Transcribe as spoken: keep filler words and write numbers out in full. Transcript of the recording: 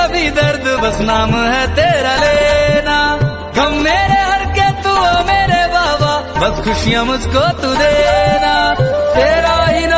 कभी दर्द बस नाम है तेरा लेना। गम मेरे हर के तू मेरे बाबा, बस खुशियां मुझको तू देना। तेरा ही